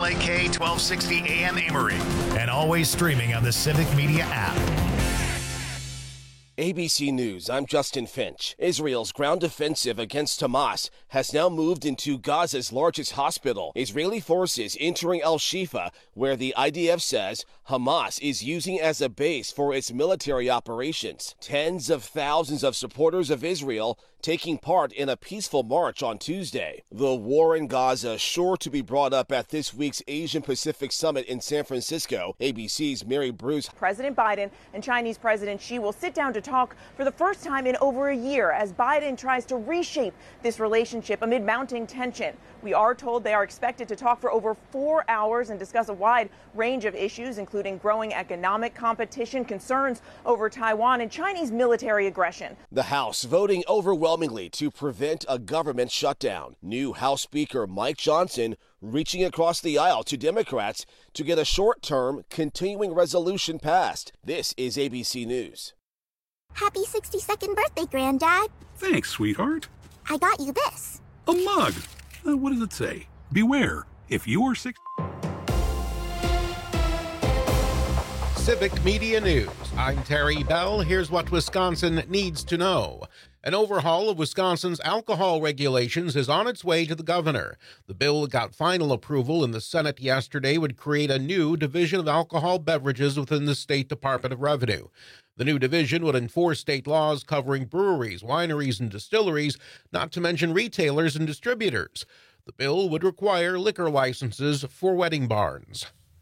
WLAK 1260 AM Emory, and always streaming on the Civic Media app. ABC News, I'm Justin Finch. Israel's ground offensive against Hamas has now moved into Gaza's largest hospital. Israeli forces entering Al-Shifa, where the IDF says Hamas is using as a base for its military operations. Tens of thousands of supporters of Israel taking part in a peaceful march on Tuesday. The war in Gaza sure to be brought up at this week's Asian Pacific Summit in San Francisco. ABC's Mary Bruce. President Biden and Chinese President Xi will sit down to talk for the first time in over a year as Biden tries to reshape this relationship amid mounting tension. We are told they are expected to talk for over 4 hours and discuss a wide range of issues, including growing economic competition, concerns over Taiwan, and Chinese military aggression. The House voting overwhelmingly to prevent a government shutdown. New House Speaker Mike Johnson reaching across the aisle to Democrats to get a short-term continuing resolution passed. This is ABC News. Happy 62nd birthday, Granddad. Thanks, sweetheart. I got you this. A mug. What does it say? Beware, if you are sick. Civic Media News. I'm Terry Bell. Here's what Wisconsin needs to know. An overhaul of Wisconsin's alcohol regulations is on its way to the governor. The bill that got final approval in the Senate yesterday would create a new division of alcohol beverages within the State Department of Revenue. The new division would enforce state laws covering breweries, wineries, and distilleries, not to mention retailers and distributors. The bill would require liquor licenses for wedding barns.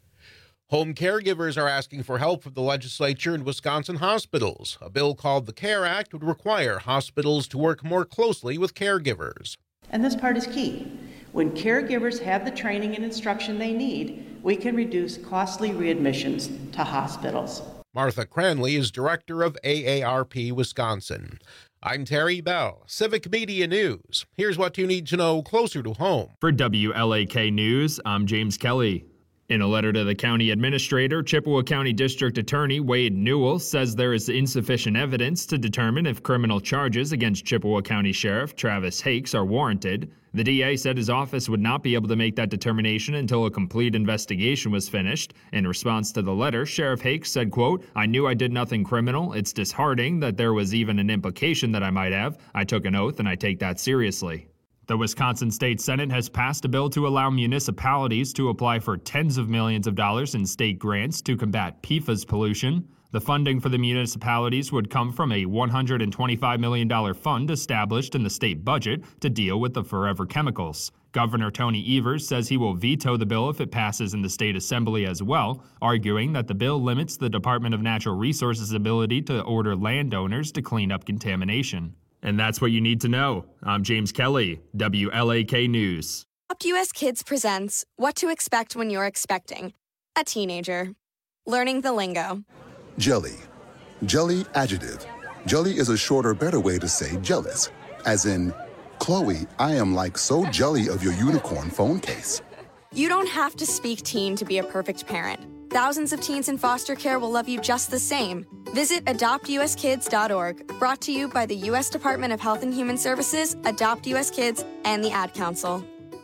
Home caregivers are asking for help from the legislature and Wisconsin hospitals. A bill called the CARE Act would require hospitals to work more closely with caregivers. And this part is key. When caregivers have the training and instruction they need, we can reduce costly readmissions to hospitals. Martha Cranley is director of AARP Wisconsin. I'm Terry Bell, Civic Media News. Here's what you need to know closer to home. For WLAK News, I'm James Kelly. In a letter to the county administrator, Chippewa County District Attorney Wade Newell says there is insufficient evidence to determine if criminal charges against Chippewa County Sheriff Travis Hakes are warranted. The DA said his office would not be able to make that determination until a complete investigation was finished. In response to the letter, Sheriff Hakes said, quote, "I knew I did nothing criminal. It's disheartening that there was even an implication that I might have. I took an oath and I take that seriously." The Wisconsin State Senate has passed a bill to allow municipalities to apply for tens of millions of dollars in state grants to combat PFAS pollution. The funding for the municipalities would come from a $125 million fund established in the state budget to deal with the forever chemicals. Governor Tony Evers says he will veto the bill if it passes in the state assembly as well, arguing that the bill limits the Department of Natural Resources' ability to order landowners to clean up contamination. And that's what you need to know. I'm James Kelly, WLAK News. Adopt US Kids presents What to Expect When You're Expecting a Teenager. Learning the lingo. Jelly. Jelly adjective. Jelly is a shorter, better way to say jealous. As in, Chloe, I am like so jelly of your unicorn phone case. You don't have to speak teen to be a perfect parent. Thousands of teens in foster care will love you just the same. Visit adoptuskids.org, brought to you by the U.S. Department of Health and Human Services, Adopt U.S. Kids, and the Ad Council.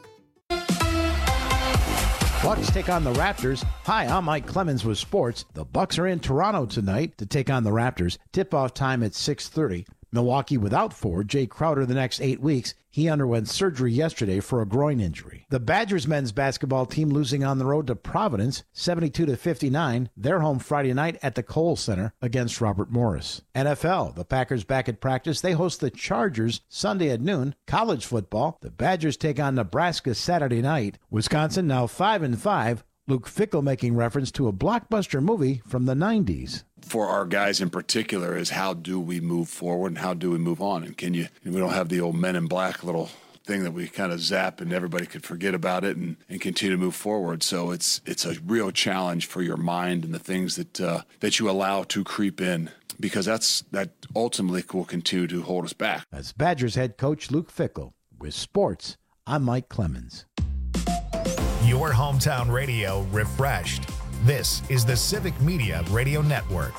Bucks take on the Raptors. Hi, I'm Mike Clemens with sports. The Bucks are in Toronto tonight to take on the Raptors. Tip-off time at 6:30. Milwaukee without forward Jay Crowder the next 8 weeks. He underwent surgery yesterday for a groin injury. The Badgers men's basketball team losing on the road to Providence, 72-59. They're home Friday night at the Kohl Center against Robert Morris. NFL, the Packers back at practice. They host the Chargers Sunday at noon. College football, the Badgers take on Nebraska Saturday night. Wisconsin now 5-5. Luke Fickell making reference to a blockbuster movie from the 90s. For our guys in particular is how do we move forward and how do we move on? And we don't have the old Men in Black little thing that we kind of zap and everybody could forget about it and continue to move forward. So it's a real challenge for your mind and the things that you allow to creep in, because that ultimately will continue to hold us back. That's Badgers head coach Luke Fickell. With sports, I'm Mike Clemens. Your hometown radio refreshed. This is the Civic Media Radio Network.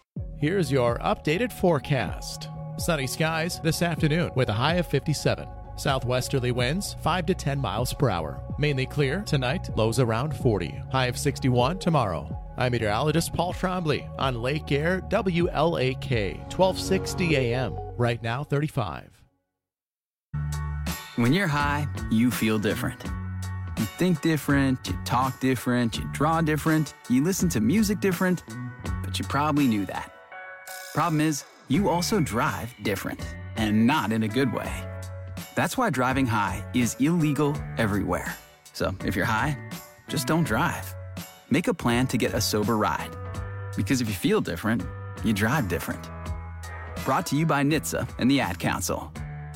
Here's your updated forecast. Sunny skies this afternoon with a high of 57. Southwesterly winds 5 to 10 miles per hour. Mainly clear tonight, lows around 40. High of 61 tomorrow. I'm meteorologist Paul Trombley on Lake Air WLAK 1260 AM. Right now 35. When you're high, you feel different. You think different, you talk different, you draw different, you listen to music different, but you probably knew that. Problem is, you also drive different, and not in a good way. That's why driving high is illegal everywhere. So if you're high, just don't drive. Make a plan to get a sober ride. Because if you feel different, you drive different. Brought to you by NHTSA and the Ad Council.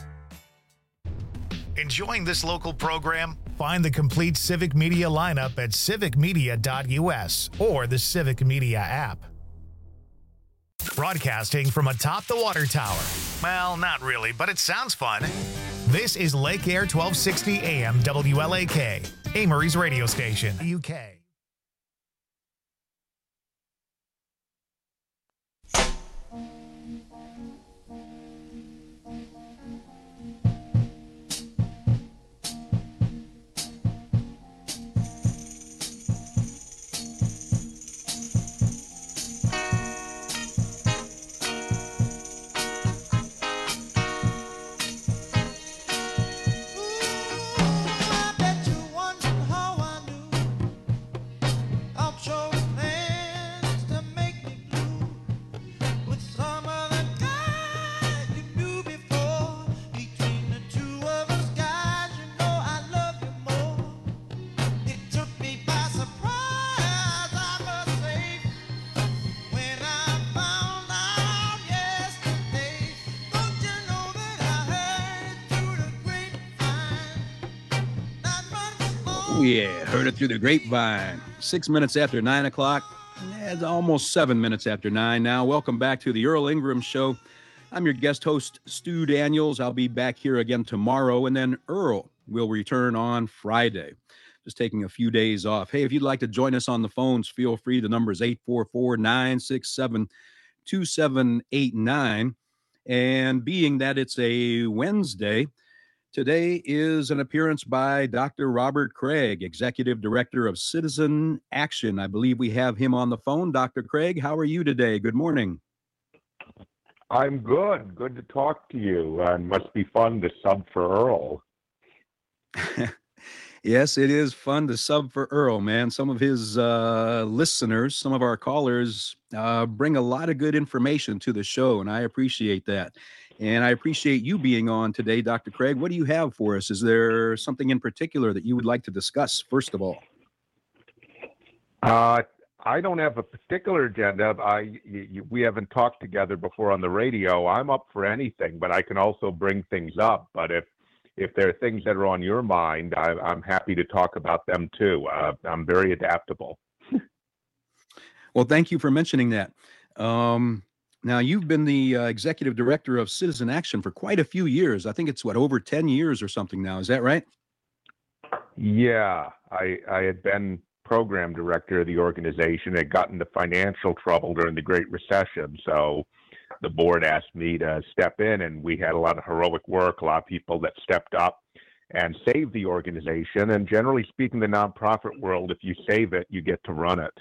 Enjoying this local program? Find the complete Civic Media lineup at civicmedia.us or the Civic Media app. Broadcasting from atop the water tower. Well, not really, but it sounds fun. This is Lake Air 1260 AM WLAK, Amory's radio station, UK. Yeah, heard it through the grapevine. 6 minutes after 9 o'clock. It's almost 7 minutes after 9 now. Welcome back to the Earl Ingram Show. I'm your guest host, Stu Daniels. I'll be back here again tomorrow, and then Earl will return on Friday. Just taking a few days off. Hey, if you'd like to join us on the phones, feel free. The number is 844-967-2789. And being that it's a Wednesday, today is an appearance by Dr. Robert Craig, Executive Director of Citizen Action. I believe we have him on the phone. Dr. Craig, how are you today? Good morning. I'm good. Good to talk to you. And must be fun to sub for Earl. Yes, it is fun to sub for Earl, man. Some of his listeners, some of our callers bring a lot of good information to the show, and I appreciate that. And I appreciate you being on today, Dr. Craig. What do you have for us? Is there something in particular that you would like to discuss, first of all? I don't have a particular agenda. We haven't talked together before on the radio. I'm up for anything, but I can also bring things up. But if there are things that are on your mind, I'm happy to talk about them too. I'm very adaptable. Well, thank you for mentioning that. Now, you've been the executive director of Citizen Action for quite a few years. I think it's, over 10 years or something now. Is that right? Yeah, I had been program director of the organization. It got into financial trouble during the Great Recession. So the board asked me to step in, and we had a lot of heroic work, a lot of people that stepped up and saved the organization. And generally speaking, the nonprofit world, if you save it, you get to run it.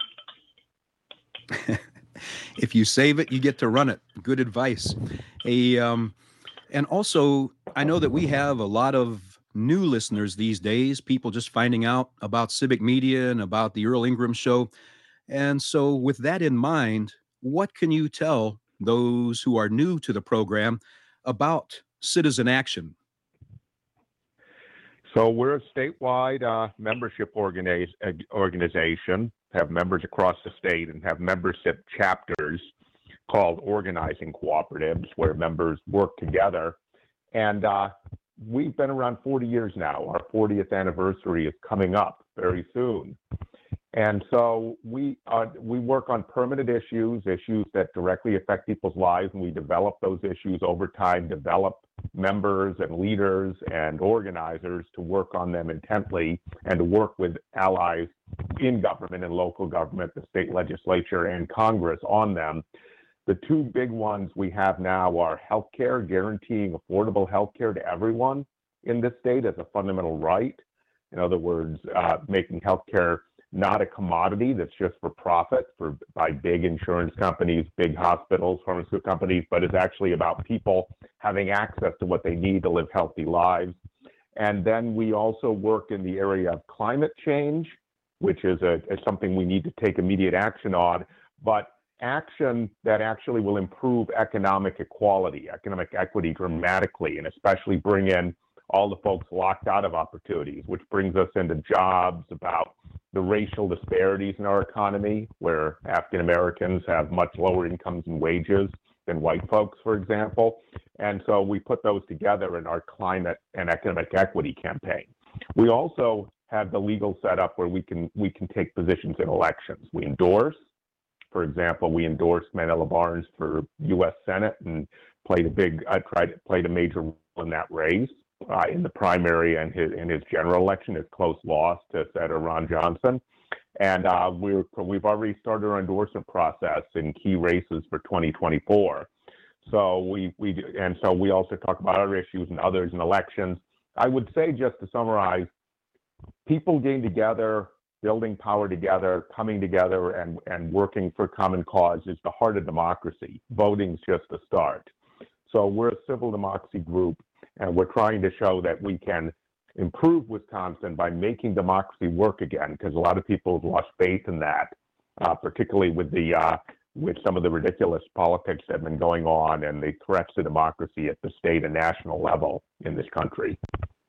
If you save it, you get to run it. Good advice. And also, I know that we have a lot of new listeners these days, people just finding out about Civic Media and about the Earl Ingram Show. And so with that in mind, what can you tell those who are new to the program about Citizen Action? So we're a statewide membership organization, have members across the state, and have membership chapters called organizing cooperatives where members work together. And we've been around 40 years now. Our 40th anniversary is coming up very soon. And so we work on permanent issues that directly affect people's lives, and we develop those issues over time, develop members and leaders and organizers to work on them intently and to work with allies in government and local government, the state legislature and Congress on them. The two big ones we have now are healthcare, guaranteeing affordable healthcare to everyone in this state as a fundamental right. In other words, making healthcare not a commodity that's just for profit by big insurance companies, big hospitals, pharmaceutical companies, but is actually about people having access to what they need to live healthy lives. And then we also work in the area of climate change, which is something we need to take immediate action on, but action that actually will improve economic equality, economic equity dramatically, and especially bring in all the folks locked out of opportunities, which brings us into jobs, about the racial disparities in our economy, where African Americans have much lower incomes and wages than white folks, for example. And so we put those together in our climate and economic equity campaign. We also have the legal setup where we can take positions in elections. We endorse. For example, we endorsed Mandela Barnes for U.S. Senate and played a major role in that race in the primary and in his general election, his close loss to Senator Ron Johnson. And we've already started our endorsement process in key races for 2024. So we also talk about other issues and others in elections. I would say, just to summarize, people getting together, building power together, coming together, and working for common cause is the heart of democracy. Voting's just the start. So we're a civil democracy group, and we're trying to show that we can improve Wisconsin by making democracy work again, because a lot of people have lost faith in that, particularly with some of the ridiculous politics that have been going on and the threats to democracy at the state and national level in this country.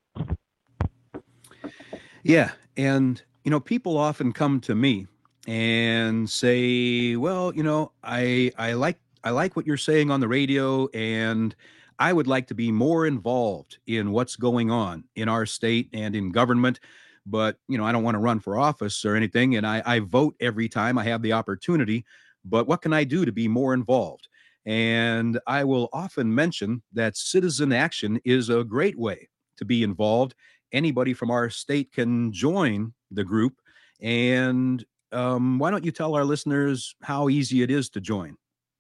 Yeah, and people often come to me and say, well, I like what you're saying on the radio, and I would like to be more involved in what's going on in our state and in government, but, I don't want to run for office or anything, and I vote every time I have the opportunity, but what can I do to be more involved? And I will often mention that citizen action is a great way to be involved. Anybody from our state can join the group. And why don't you tell our listeners how easy it is to join?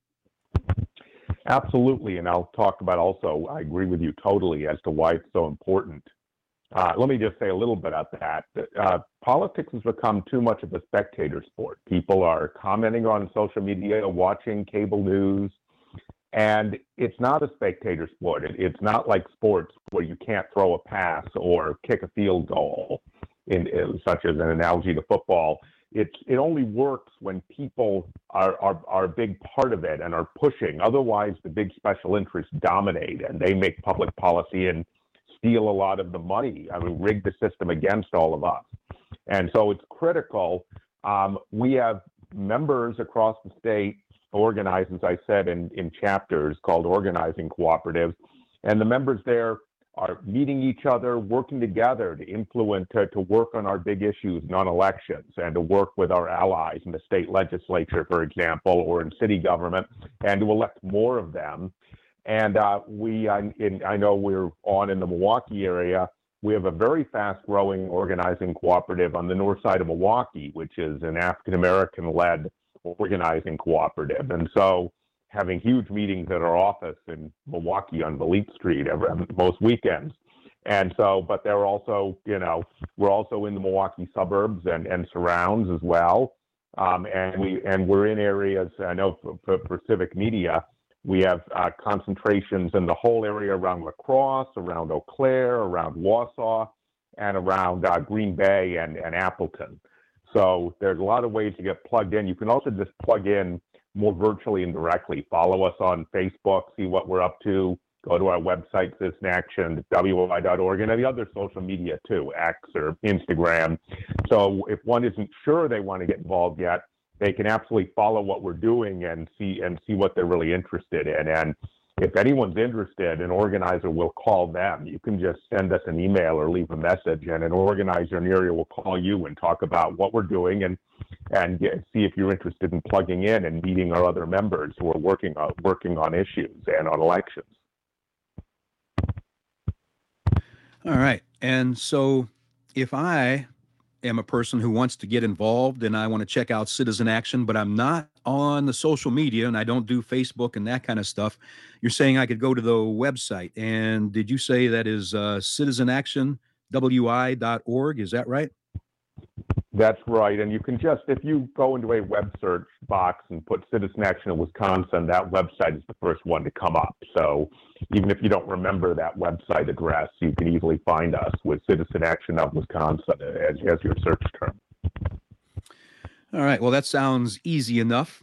Absolutely. And I'll talk about also, I agree with you totally as to why it's so important. Let me just say a little bit about that. Politics has become too much of a spectator sport. People are commenting on social media, watching cable news, and it's not a spectator sport. It's not like sports where you can't throw a pass or kick a field goal, such as an analogy to football. It only works when people are a big part of it and are pushing. Otherwise, the big special interests dominate and they make public policy and steal a lot of the money. I mean, rig the system against all of us. And so it's critical. We have members across the state organized, as I said, in chapters called organizing cooperatives. And the members there are meeting each other, working together to influence, to work on our big issues, non-elections, and to work with our allies in the state legislature, for example, or in city government, and to elect more of them. And I know we're on in the Milwaukee area. We have a very fast-growing organizing cooperative on the north side of Milwaukee, which is an African-American-led organizing cooperative. And so having huge meetings at our office in Milwaukee on Valete Street most weekends. And so, but they're also, we're also in the Milwaukee suburbs and surrounds as well. And we're in areas, I know for civic media, we have concentrations in the whole area around La Crosse, around Eau Claire, around Wausau, and around Green Bay and Appleton. So there's a lot of ways to get plugged in. You can also just plug in more virtually and directly. Follow us on Facebook, see what we're up to. Go to our website, Citizen Action, WOI.org, and any other social media too, X or Instagram. So if one isn't sure they want to get involved yet, they can absolutely follow what we're doing and see what they're really interested in. And if anyone's interested, an organizer will call them. You can just send us an email or leave a message, and an organizer in the area will call you and talk about what we're doing and see if you're interested in plugging in and meeting our other members who are working on issues and on elections. All right. And so if I am a person who wants to get involved and I want to check out Citizen Action, but I'm not on the social media, and I don't do Facebook and that kind of stuff, you're saying I could go to the website. And did you say that is citizenactionwi.org? Is that right? That's right. And you can just, if you go into a web search box and put Citizen Action of Wisconsin, that website is the first one to come up. So even if you don't remember that website address, you can easily find us with Citizen Action of Wisconsin as your search term. All right. Well, that sounds easy enough.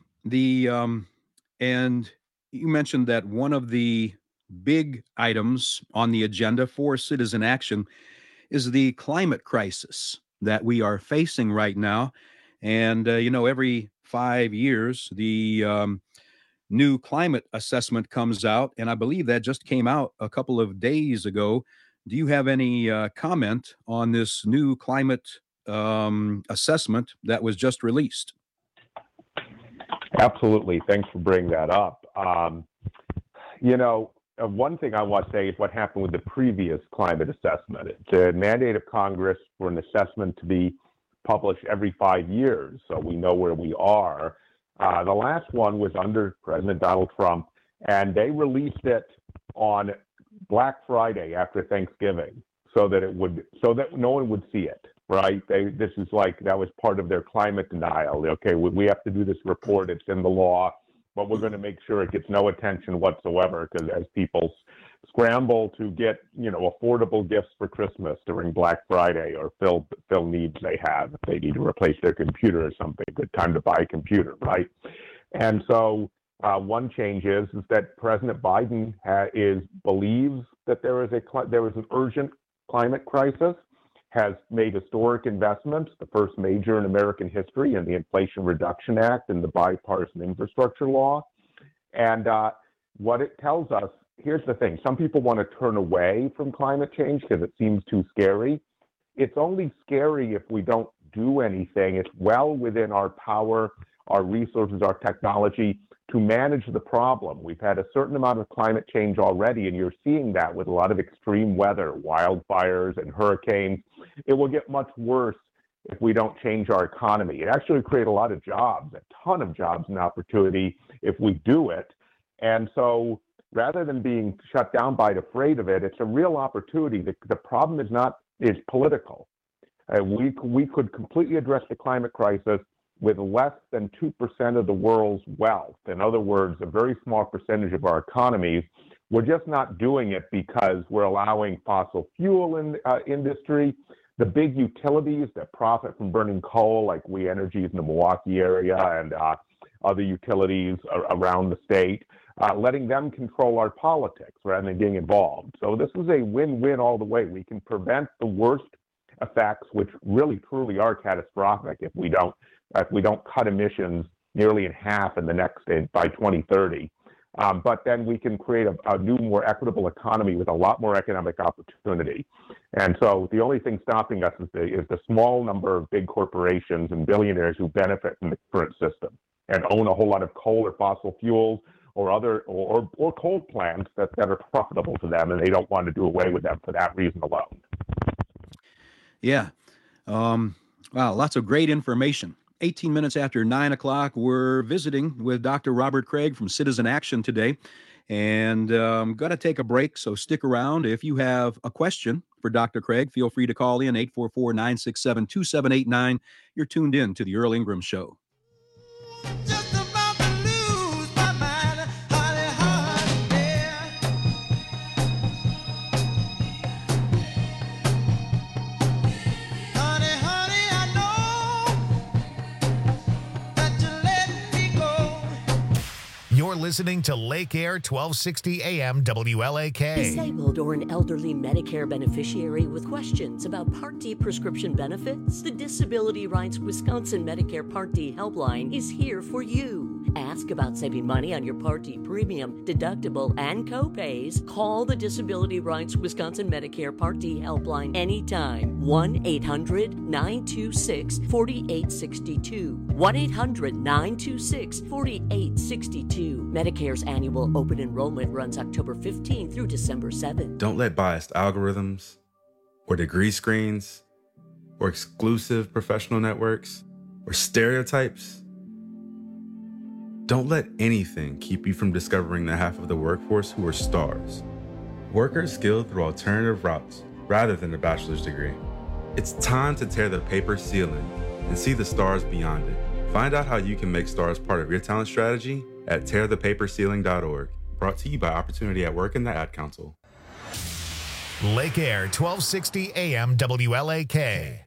And you mentioned that one of the big items on the agenda for Citizen Action is the climate crisis that we are facing right now. And, every 5 years, the new climate assessment comes out, and I believe that just came out a couple of days ago. Do you have any comment on this new climate assessment that was just released? Absolutely. Thanks for bringing that up. One thing I want to say is what happened with the previous climate assessment. It's a mandate of Congress for an assessment to be published every 5 years, so we know where we are. The last one was under President Donald Trump, and they released it on Black Friday after Thanksgiving, so that no one would see it. Right? This is like that was part of their climate denial. Okay, we have to do this report. It's in the law, but we're going to make sure it gets no attention whatsoever, because as people scramble to get affordable gifts for Christmas during Black Friday or fill needs they have, if they need to replace their computer or something, good time to buy a computer, right? And so one change is that President Biden believes that there is an urgent climate crisis, has made historic investments, the first major in American history, in the Inflation Reduction Act and the bipartisan infrastructure law. And what it tells us, here's the thing, some people want to turn away from climate change because it seems too scary. It's only scary if we don't do anything. It's well within our power, our resources, our technology to manage the problem. We've had a certain amount of climate change already, and you're seeing that with a lot of extreme weather, wildfires and hurricanes. It will get much worse if we don't change our economy. It actually creates a lot of jobs, a ton of jobs and opportunity if we do it. And so rather than being shut down by it, afraid of it, it's a real opportunity. The problem is political. We could completely address the climate crisis with less than 2% of the world's wealth. In other words, a very small percentage of our economies. We're just not doing it because we're allowing fossil fuel industry, the big utilities that profit from burning coal, like We Energies in the Milwaukee area and other utilities around the state, letting them control our politics rather than getting involved. So this is a win-win all the way. We can prevent the worst effects, which really truly are catastrophic if we don't cut emissions nearly in half by 2030. But then we can create a new, more equitable economy with a lot more economic opportunity. And so the only thing stopping us is the small number of big corporations and billionaires who benefit from the current system and own a whole lot of coal or fossil fuels or other or coal plants that are profitable to them, and they don't want to do away with them for that reason alone. Yeah. Wow, lots of great information. 18 minutes after 9 o'clock, we're visiting with Dr. Robert Craig from Citizen Action today. And I'm going to take a break, so stick around. If you have a question for Dr. Craig, feel free to call in 844-967-2789. You're tuned in to the Earl Ingram Show. You're listening to Lake Air 1260 AM WLAK. Disabled or an elderly Medicare beneficiary with questions about Part D prescription benefits? The Disability Rights Wisconsin Medicare Part D helpline is here for you. Ask about saving money on your Part D premium, deductible, and co-pays. Call the Disability Rights Wisconsin Medicare Part D helpline anytime. 1-800-926-4862. 1-800-926-4862. Medicare's annual open enrollment runs October 15 through December 7. Don't let biased algorithms or degree screens or exclusive professional networks or stereotypes Don't let anything keep you from discovering the half of the workforce who are stars. Workers skilled through alternative routes rather than a bachelor's degree. It's time to tear the paper ceiling and see the stars beyond it. Find out how you can make stars part of your talent strategy at tearthepaperceiling.org. Brought to you by Opportunity at Work and the Ad Council. Lake Air 1260 AM WLAK.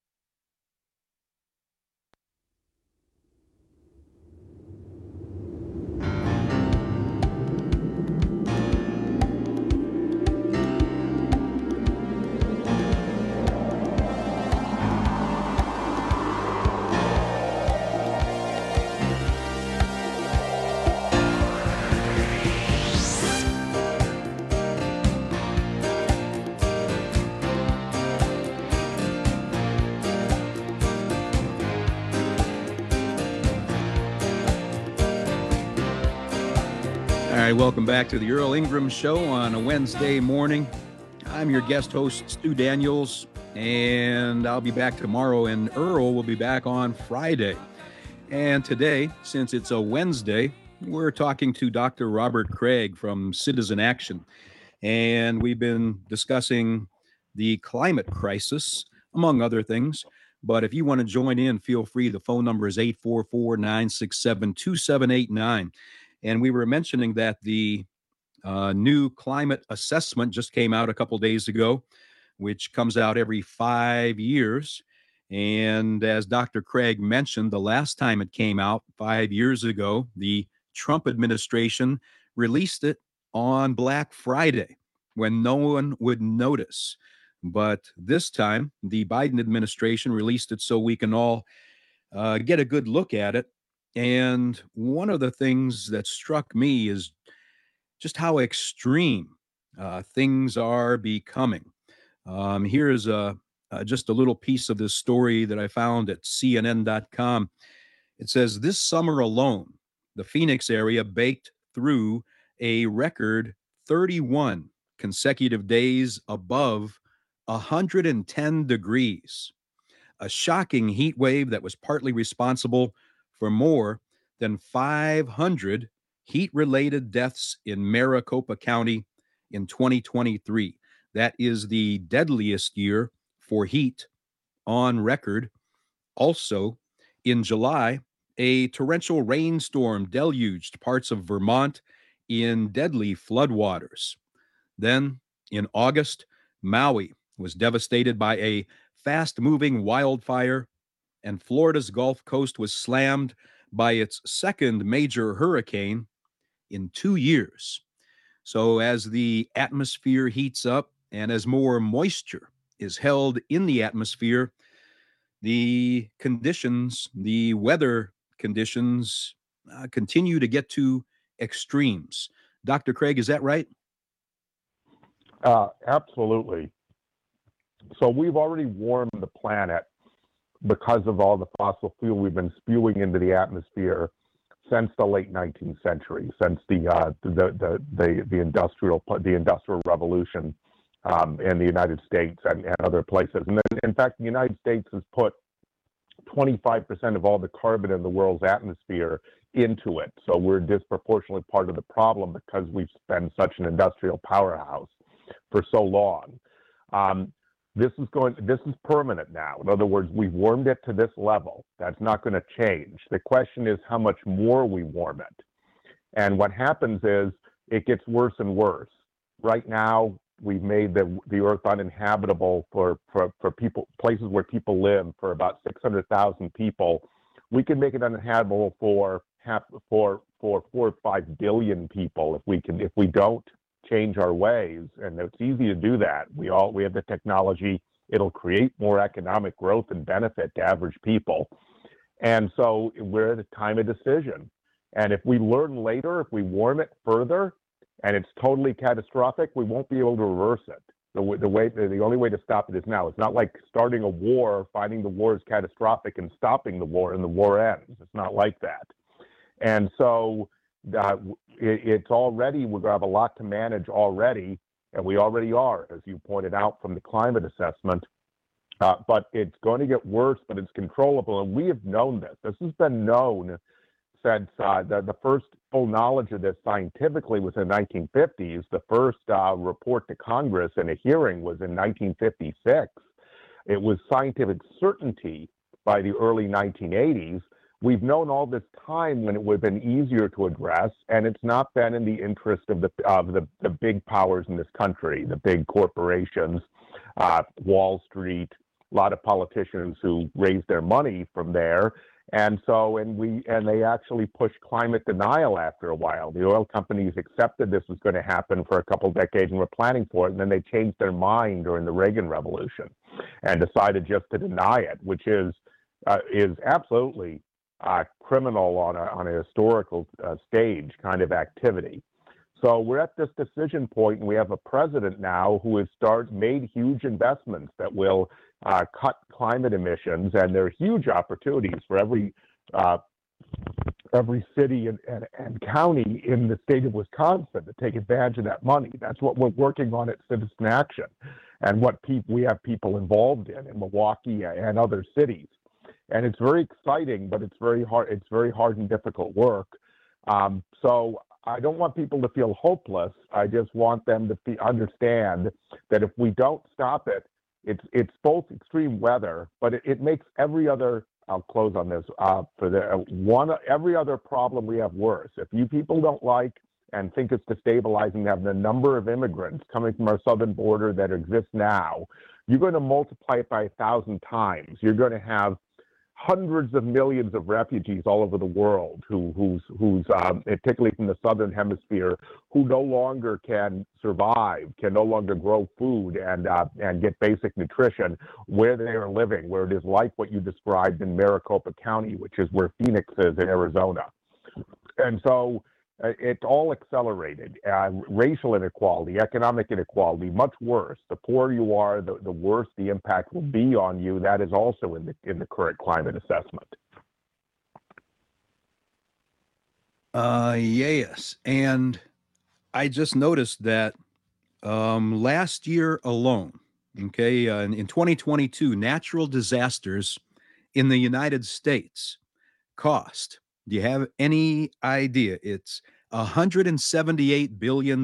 All right, welcome back to the Earl Ingram Show on a Wednesday morning. I'm your guest host, Stu Daniels, and I'll be back tomorrow, and Earl will be back on Friday. And today, since it's a Wednesday, we're talking to Dr. Robert Craig from Citizen Action, and we've been discussing the climate crisis, among other things. But if you want to join in, feel free. The phone number is 844-967-2789. And we were mentioning that the new climate assessment just came out a couple days ago, which comes out every 5 years. And as Dr. Craig mentioned, the last time it came out 5 years ago, the Trump administration released it on Black Friday when no one would notice. But this time, the Biden administration released it so we can all get a good look at it. And one of the things that struck me is just how extreme things are becoming. Here is just a little piece of this story that I found at CNN.com. It says, this summer alone, the Phoenix area baked through a record 31 consecutive days above 110 degrees. A shocking heat wave that was partly responsible for more than 500 heat-related deaths in Maricopa County in 2023. That is the deadliest year for heat on record. Also, in July, a torrential rainstorm deluged parts of Vermont in deadly floodwaters. Then, in August, Maui was devastated by a fast-moving wildfire, and Florida's Gulf Coast was slammed by its second major hurricane in 2 years. So as the atmosphere heats up and as more moisture is held in the atmosphere, the conditions, the weather conditions, continue to get to extremes. Dr. Craig, is that right? Absolutely. So we've already warmed the planet because of all the fossil fuel we've been spewing into the atmosphere since the late 19th century, since the industrial revolution in the United States and other places. And then, in fact, the United States has put 25% of all the carbon in the world's atmosphere into it. So we're disproportionately part of the problem because we've been such an industrial powerhouse for so long. This is permanent now. In other words, we've warmed it to this level. That's not going to change. The question is how much more we warm it. And what happens is it gets worse and worse. Right now, we've made the earth uninhabitable for people, places where people live, for about 600,000 people. We can make it uninhabitable for 4 or 5 billion people if we don't change our ways, and it's easy to do that. We have the technology. It'll create more economic growth and benefit to average people. And so we're at a time of decision. And if we learn later, if we warm it further and it's totally catastrophic, we won't be able to reverse it. The only way to stop it is now. It's not like starting a war, finding the war is catastrophic and stopping the war and the war ends. It's not like that. And so it's already, we're going to have a lot to manage already, and we already are, as you pointed out from the climate assessment. But it's going to get worse, but it's controllable. And we have known this. This has been known since the first full knowledge of this scientifically was in the 1950s. The first report to Congress in a hearing was in 1956. It was scientific certainty by the early 1980s. We've known all this time when it would have been easier to address, and it's not been in the interest of the big powers in this country, the big corporations, Wall Street, a lot of politicians who raised their money from there. And they actually pushed climate denial after a while. The oil companies accepted this was going to happen for a couple of decades and were planning for it, and then they changed their mind during the Reagan Revolution and decided just to deny it, which is absolutely criminal on a historical stage kind of activity. So we're at this decision point, and we have a president now who has made huge investments that will cut climate emissions, and there are huge opportunities for every city and county in the state of Wisconsin to take advantage of that money. That's what we're working on at Citizen Action, and what we have people involved in Milwaukee and other cities. And it's very exciting, but it's very hard. It's very hard and difficult work. So I don't want people to feel hopeless. I just want them to understand that if we don't stop it, it's both extreme weather, but it makes every other. I'll close on this. Every other problem we have worse. If you people don't like and think it's destabilizing to have the number of immigrants coming from our southern border that exists now, you're going to multiply it by 1,000 times. You're going to have hundreds of millions of refugees all over the world who's particularly from the southern hemisphere, who no longer can survive, can no longer grow food and get basic nutrition where they are living, where it is like what you described in Maricopa County, which is where Phoenix is in Arizona. And so it's all accelerated. Racial inequality, economic inequality, much worse. The poorer you are, the worse the impact will be on you. That is also in the current climate assessment. Yes, and I just noticed that last year alone, in 2022, natural disasters in the United States cost. Do you have any idea? It's $178 billion.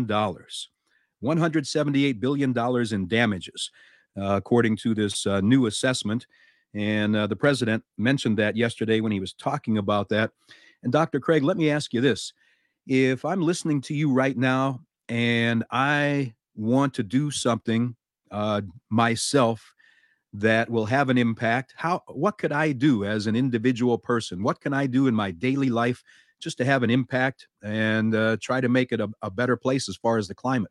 $178 billion in damages, according to this new assessment. And the president mentioned that yesterday when he was talking about that. And Dr. Craig, let me ask you this. If I'm listening to you right now and I want to do something myself that will have an impact, what could I do as an individual person? What can I do in my daily life just to have an impact and try to make it a better place as far as the climate?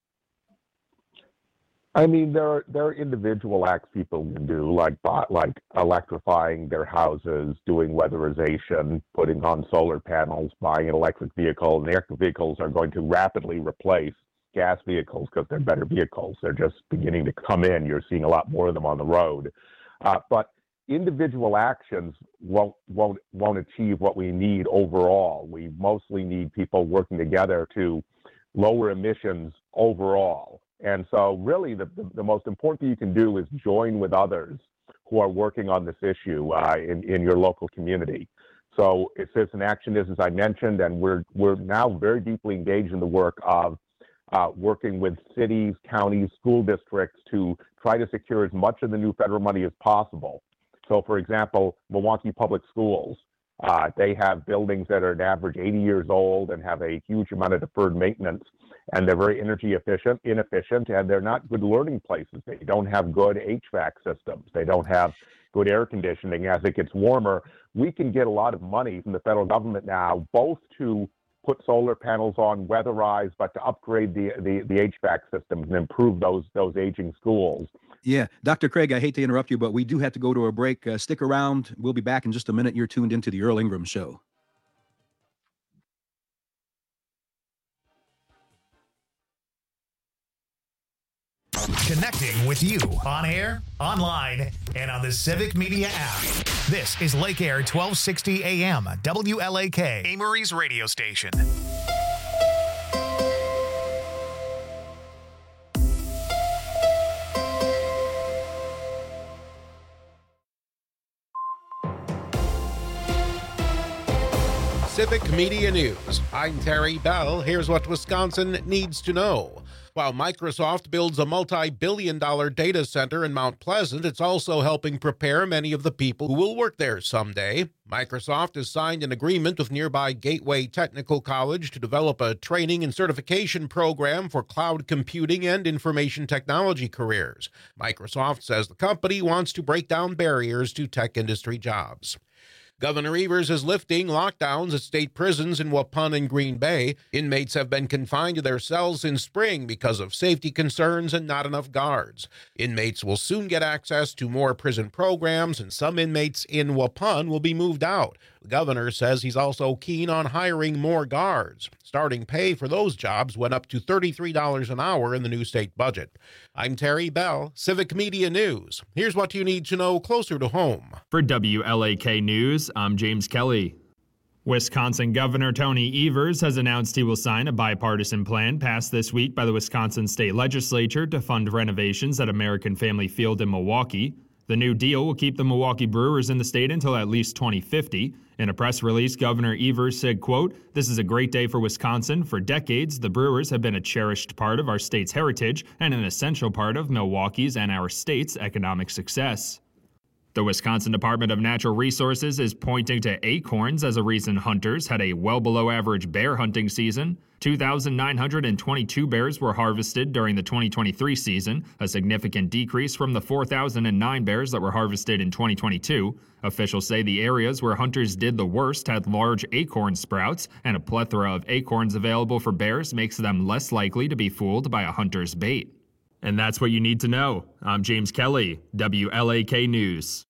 I mean, there are individual acts people can do, like electrifying their houses, doing weatherization, putting on solar panels, buying an electric vehicle. And the electric vehicles are going to rapidly replace gas vehicles because they're better vehicles. They're just beginning to come in. You're seeing a lot more of them on the road. But individual actions won't achieve what we need overall. We mostly need people working together to lower emissions overall. And so really the most important thing you can do is join with others who are working on this issue in your local community. So Citizen Action is, as I mentioned, and we're now very deeply engaged in the work of working with cities, counties, school districts to try to secure as much of the new federal money as possible. So, for example, Milwaukee Public Schools, they have buildings that are an average 80 years old and have a huge amount of deferred maintenance, and they're very energy inefficient, and they're not good learning places. They don't have good HVAC systems. They don't have good air conditioning. As it gets warmer, we can get a lot of money from the federal government now, both to put solar panels on, weatherize, but to upgrade the HVAC systems and improve those aging schools. Yeah. Dr. Craig, I hate to interrupt you, but we do have to go to a break. Stick around. We'll be back in just a minute. You're tuned into the Earl Ingram Show. Connecting with you on air, online, and on the Civic Media app. This is Lake Air 1260 AM, WLAK, Amory's radio station. Civic Media News. I'm Terry Bell. Here's what Wisconsin needs to know. While Microsoft builds a multi-billion-dollar data center in Mount Pleasant, it's also helping prepare many of the people who will work there someday. Microsoft has signed an agreement with nearby Gateway Technical College to develop a training and certification program for cloud computing and information technology careers. Microsoft says the company wants to break down barriers to tech industry jobs. Governor Evers is lifting lockdowns at state prisons in Waupun and Green Bay. Inmates have been confined to their cells in spring because of safety concerns and not enough guards. Inmates will soon get access to more prison programs, and some inmates in Waupun will be moved out. The governor says he's also keen on hiring more guards. Starting pay for those jobs went up to $33 an hour in the new state budget. I'm Terry Bell, Civic Media News. Here's what you need to know closer to home. For WLAK News, I'm James Kelly. Wisconsin Governor Tony Evers has announced he will sign a bipartisan plan passed this week by the Wisconsin State Legislature to fund renovations at American Family Field in Milwaukee. The new deal will keep the Milwaukee Brewers in the state until at least 2050. In a press release, Governor Evers said, quote, "This is a great day for Wisconsin. For decades, the Brewers have been a cherished part of our state's heritage and an essential part of Milwaukee's and our state's economic success." The Wisconsin Department of Natural Resources is pointing to acorns as a reason hunters had a well below average bear hunting season. 2,922 bears were harvested during the 2023 season, a significant decrease from the 4,009 bears that were harvested in 2022. Officials say the areas where hunters did the worst had large acorn sprouts, and a plethora of acorns available for bears makes them less likely to be fooled by a hunter's bait. And that's what you need to know. I'm James Kelly, WLAK News.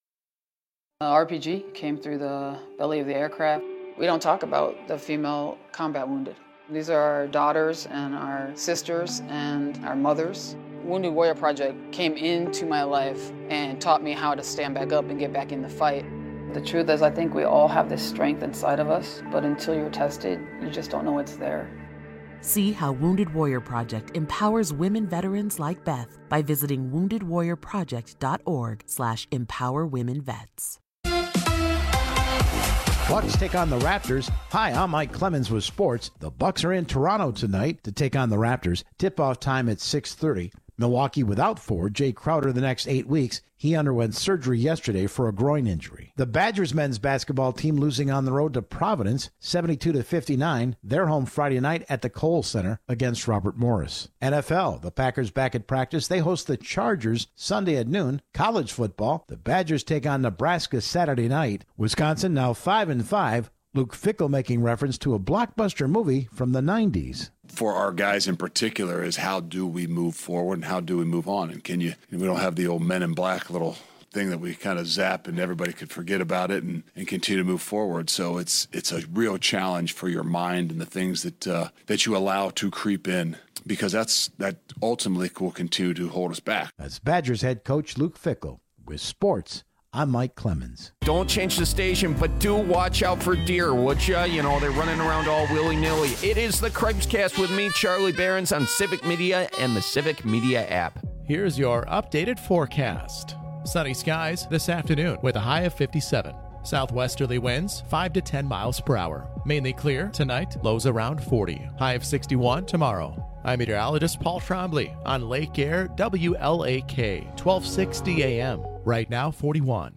RPG came through the belly of the aircraft. We don't talk about the female combat wounded. These are our daughters and our sisters and our mothers. Wounded Warrior Project came into my life and taught me how to stand back up and get back in the fight. The truth is, I think we all have this strength inside of us, but until you're tested, you just don't know it's there. See how Wounded Warrior Project empowers women veterans like Beth by visiting woundedwarriorproject.org/empowerwomenvets. Bucks take on the Raptors. Hi, I'm Mike Clemens with sports. The Bucks are in Toronto tonight to take on the Raptors. Tip-off time at 6:30. Milwaukee without Ford, Jay Crowder the next 8 weeks. He underwent surgery yesterday for a groin injury. The Badgers men's basketball team losing on the road to Providence, 72-59. They're home Friday night at the Kohl Center against Robert Morris. NFL, the Packers back at practice. They host the Chargers Sunday at noon. College football, the Badgers take on Nebraska Saturday night. Wisconsin now 5-5. Luke Fickell making reference to a blockbuster movie from the 90s. For our guys in particular is how do we move forward and how do we move on? And we don't have the old Men in Black little thing that we kind of zap and everybody could forget about it and continue to move forward. So it's a real challenge for your mind and the things that you allow to creep in, because that ultimately will continue to hold us back. That's Badgers head coach Luke Fickell with sports. I'm Mike Clemens. Don't change the station, but do watch out for deer, would ya? You know, they're running around all willy-nilly. It is the Craigscast with me, Charlie Behrens, on Civic Media and the Civic Media app. Here's your updated forecast. Sunny skies this afternoon with a high of 57. Southwesterly winds 5 to 10 miles per hour. Mainly clear tonight, lows around 40. High of 61 tomorrow. I'm meteorologist Paul Trombley on Lake Air WLAK, 1260 AM. Right now, 41.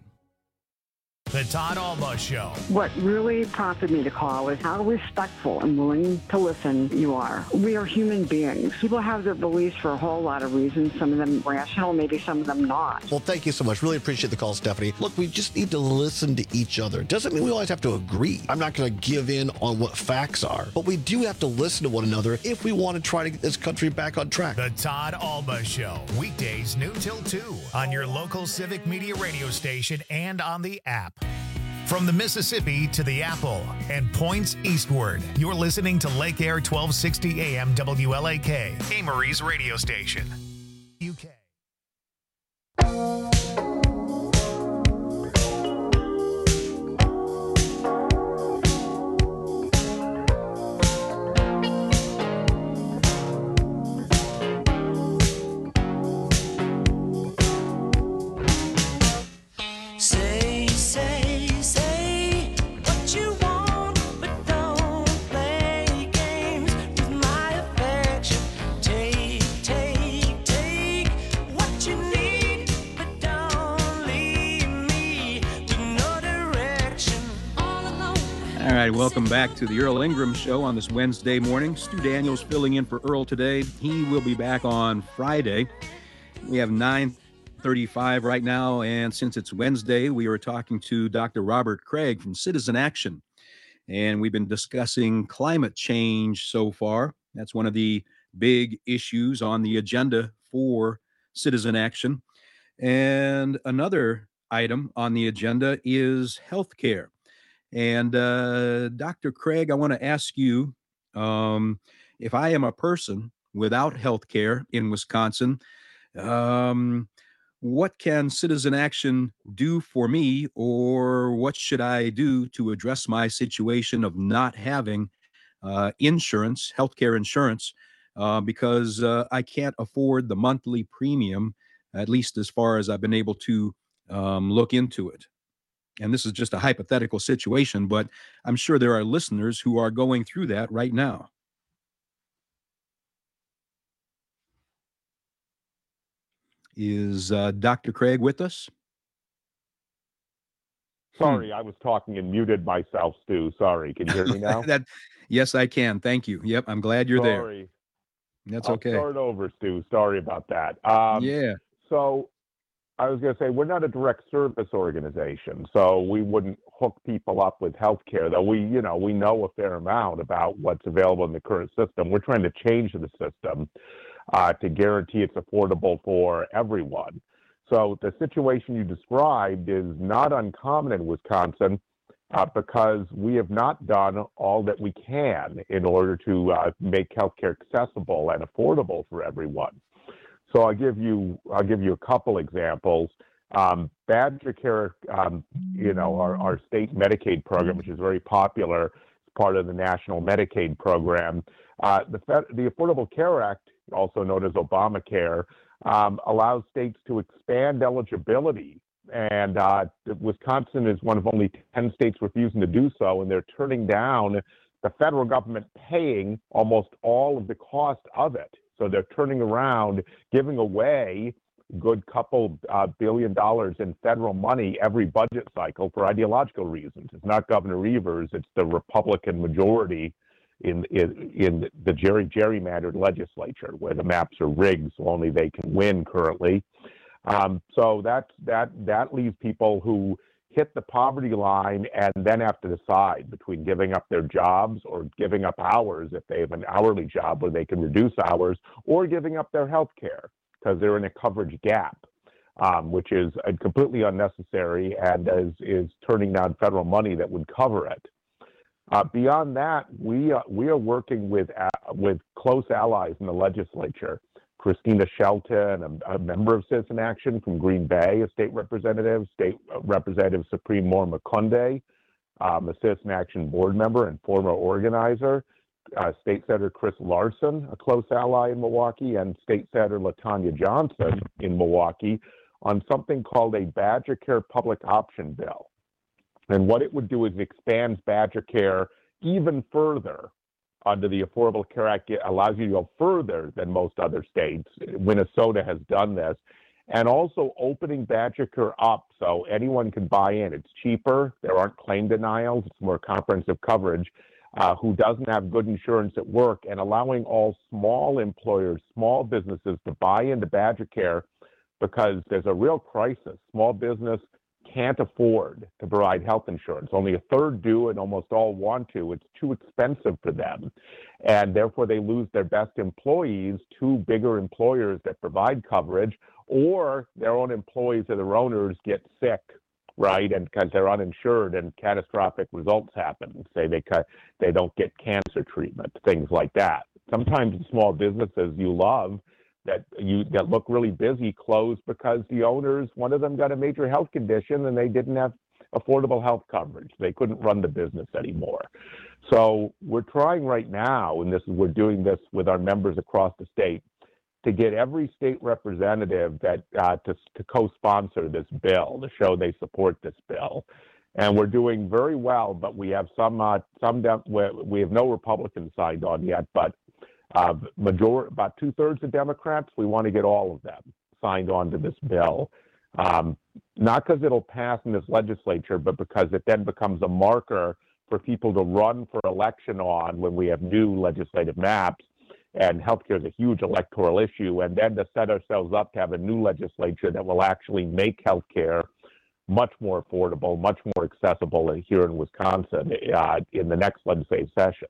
The Todd Alba Show. What really prompted me to call is how respectful and willing to listen you are. We are human beings. People have their beliefs for a whole lot of reasons, some of them rational, maybe some of them not. Well, thank you so much. Really appreciate the call, Stephanie. Look, we just need to listen to each other. Doesn't mean we always have to agree. I'm not going to give in on what facts are, but we do have to listen to one another if we want to try to get this country back on track. The Todd Alba Show, weekdays noon till 2 on your local Civic Media radio station and on the app. From the Mississippi to the Apple and points eastward, you're listening to Lake Air 1260 AM WLAK, Amory's radio station. UK. Say what you want, but don't right, welcome back to the Earl Ingram Show on this Wednesday morning. Stu Daniels filling in for Earl today. He will be back on Friday. We have 9:35 right now, and since it's Wednesday, we are talking to Dr. Robert Craig from Citizen Action, and we've been discussing climate change so far. That's one of the big issues on the agenda for Citizen Action. And another item on the agenda is healthcare. And Dr. Craig, I want to ask you, if I am a person without health care in Wisconsin, what can Citizen Action do for me, or what should I do to address my situation of not having insurance, healthcare insurance, because I can't afford the monthly premium, at least as far as I've been able to look into it. And this is just a hypothetical situation, but I'm sure there are listeners who are going through that right now. Is Dr. Craig with us? Sorry, I was talking and muted myself, Stu. Sorry. Can you hear me now? Yes, I can. Thank you. Yep, I'm glad you're Sorry. there. That's I'll okay. start over, Stu. Sorry about that. Yeah. So I was going to say, we're not a direct service organization, so we wouldn't hook people up with health care, though we know a fair amount about what's available in the current system. We're trying to change the system to guarantee it's affordable for everyone. So the situation you described is not uncommon in Wisconsin because we have not done all that we can in order to make healthcare accessible and affordable for everyone. So I'll give you a couple examples. Badger Care, our state Medicaid program, which is very popular, is part of the national Medicaid program. The Affordable Care Act, also known as Obamacare, allows states to expand eligibility. And Wisconsin is one of only 10 states refusing to do so, and they're turning down the federal government paying almost all of the cost of it. So they're turning around, giving away a good couple $1 billion in federal money every budget cycle for ideological reasons. It's not Governor Evers, it's the Republican majority in the gerrymandered legislature, where the maps are rigged so only they can win currently. So that leaves people who hit the poverty line and then have to decide between giving up their jobs or giving up hours if they have an hourly job where they can reduce hours, or giving up their health care because they're in a coverage gap, which is completely unnecessary and is turning down federal money that would cover it. Beyond that, we are working with close allies in the legislature. Christina Shelton, a member of Citizen Action from Green Bay, a state Representative Supreme Moore Mukunde, a Citizen Action board member and former organizer, State Senator Chris Larson, a close ally in Milwaukee, and State Senator LaTanya Johnson in Milwaukee, on something called a Badger Care Public Option Bill. And what it would do is expand Badger Care even further. Under the Affordable Care Act, it allows you to go further than most other states. Minnesota has done this. And also opening Badger Care up so anyone can buy in. It's cheaper. There aren't claim denials. It's more comprehensive coverage. Who doesn't have good insurance at work, and allowing all small employers, small businesses to buy into Badger Care, because there's a real crisis. Small business can't afford to provide health insurance. Only a third do, and almost all want to. It's too expensive for them. And therefore, they lose their best employees to bigger employers that provide coverage, or their own employees or their owners get sick, right? And because they're uninsured and catastrophic results happen. Say they don't get cancer treatment, things like that. Sometimes small businesses you love that look really busy closed because the owners, one of them got a major health condition and they didn't have affordable health coverage. They couldn't run the business anymore. So we're trying right now, and we're doing this with our members across the state, to get every state representative that to co-sponsor this bill, to show they support this bill. And we're doing very well, but we have we have no Republicans signed on yet, but about 2/3 of Democrats, we want to get all of them signed on to this bill. Not because it'll pass in this legislature, but because it then becomes a marker for people to run for election on when we have new legislative maps. And healthcare is a huge electoral issue. And then to set ourselves up to have a new legislature that will actually make healthcare much more affordable, much more accessible here in Wisconsin in the next legislative session.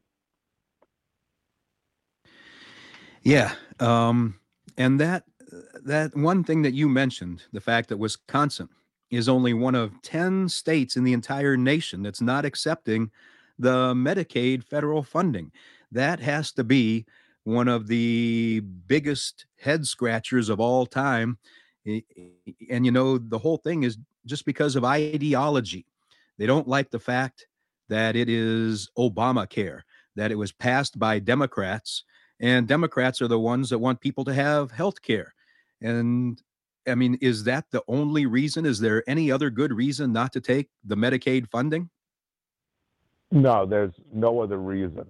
Yeah. And that one thing that you mentioned, the fact that Wisconsin is only one of 10 states in the entire nation that's not accepting the Medicaid federal funding. That has to be one of the biggest head scratchers of all time. And, you know, the whole thing is just because of ideology. They don't like the fact that it is Obamacare, that it was passed by Democrats, and Democrats are the ones that want people to have health care. And I mean, is that the only reason? Is there any other good reason not to take the Medicaid funding? No, there's no other reason.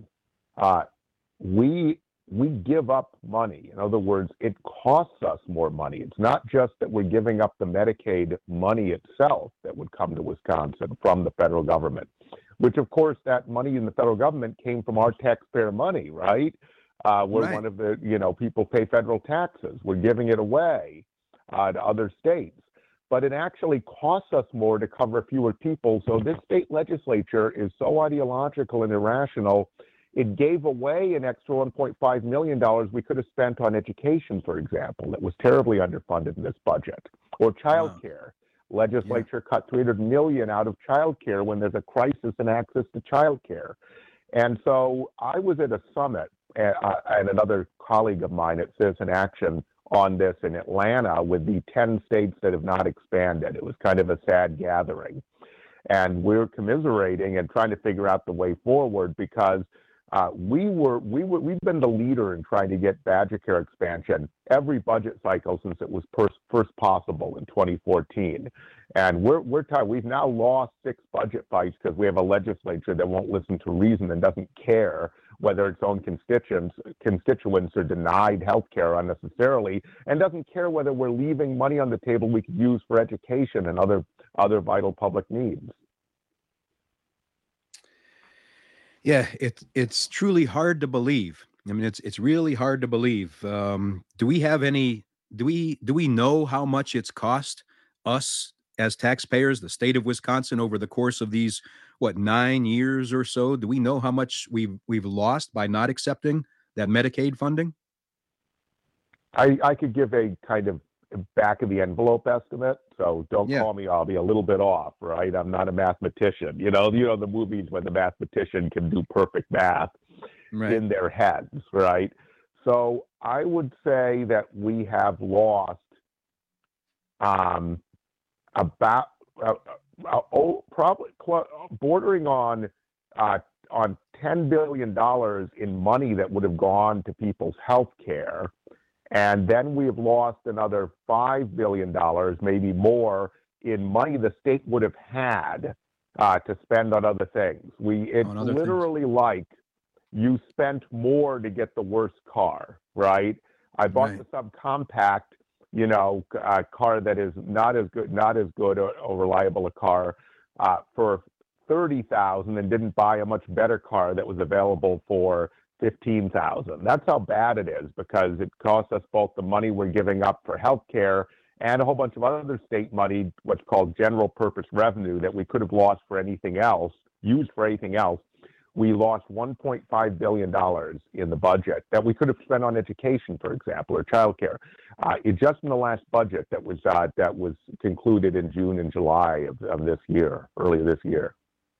We give up money. In other words, it costs us more money. It's not just that we're giving up the Medicaid money itself that would come to Wisconsin from the federal government, which, of course, that money in the federal government came from our taxpayer money, right? We're Right. one of the, people pay federal taxes. We're giving it away to other states. But it actually costs us more to cover fewer people. So this state legislature is so ideological and irrational. It gave away an extra $1.5 million we could have spent on education, for example, that was terribly underfunded in this budget, or child care. Legislature cut $300 million out of child care when there's a crisis in access to child care. And so I was at a summit, and another colleague of mine at Citizen Action on this in Atlanta with the 10 states that have not expanded. It was kind of a sad gathering. And we're commiserating and trying to figure out the way forward because we've been the leader in trying to get Badger Care expansion every budget cycle since it was first possible in 2014. And we're tired. We've now lost 6 budget fights because we have a legislature that won't listen to reason and doesn't care whether its own constituents are denied health care unnecessarily, and doesn't care whether we're leaving money on the table we could use for education and other vital public needs. Yeah, it's truly hard to believe. I mean, it's really hard to believe. Do we know how much it's cost us as taxpayers, the state of Wisconsin, over the course of these 9 years or so? Do we know how much we've lost by not accepting that Medicaid funding? I could give a kind of back of the envelope estimate, so don't call me. I'll be a little bit off, right? I'm not a mathematician. You know the movies where the mathematician can do perfect math in their heads, right? So I would say that we have lost about probably bordering on $10 billion in money that would have gone to people's health care. And then we have lost another $5 billion, maybe more, in money the state would have had to spend on other things. It's literally like you spent more to get the worst car, right? I bought the subcompact, car that is not as good or reliable a car for $30,000 and didn't buy a much better car that was available for $15,000. That's how bad it is, because it costs us both the money we're giving up for health care and a whole bunch of other state money, what's called general purpose revenue, that we could have lost for anything else, used for anything else. We lost $1.5 billion in the budget that we could have spent on education, for example, or childcare. Just in the last budget that was concluded in June and July of this year, earlier this year.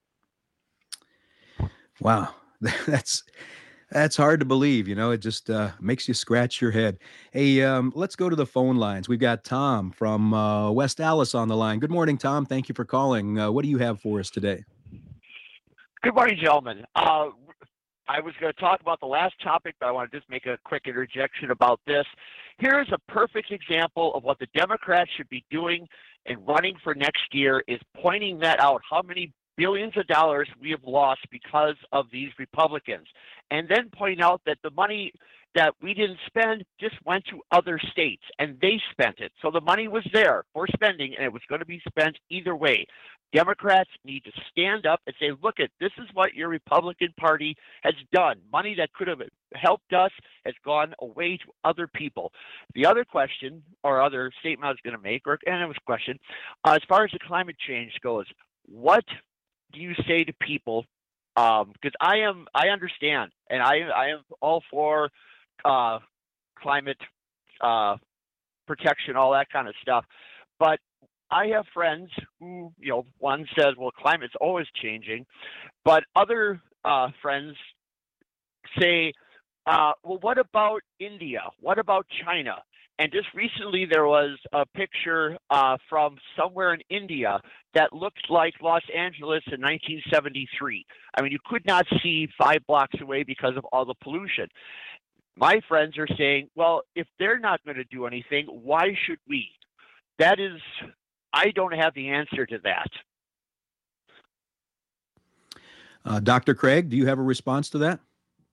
Wow, that's hard to believe. It just makes you scratch your head. Hey, let's go to the phone lines. We've got Tom from West Allis on the line. Good morning, Tom. Thank you for calling. What do you have for us today? Good morning, gentlemen. I was going to talk about the last topic, but I want to just make a quick interjection about this. Here is a perfect example of what the Democrats should be doing and running for next year, is pointing that out, how many billions of dollars we have lost because of these Republicans, and then point out that the money that we didn't spend just went to other states, and they spent it. So the money was there for spending, and it was going to be spent either way. Democrats need to stand up and say, look, this is what your Republican Party has done. Money that could have helped us has gone away to other people. The other question or other statement I was going to make, and it was a question, as far as the climate change goes, what do you say to people? Because I understand, and I am all for climate protection, all that kind of stuff, but I have friends who, one says, well, climate's always changing, but other friends say, well, what about India? What about China? And just recently there was a picture from somewhere in India that looked like Los Angeles in 1973. I mean, you could not see 5 blocks away because of all the pollution. My friends are saying, well, if they're not going to do anything, why should we? That is, I don't have the answer to that. Dr. Craig, do you have a response to that?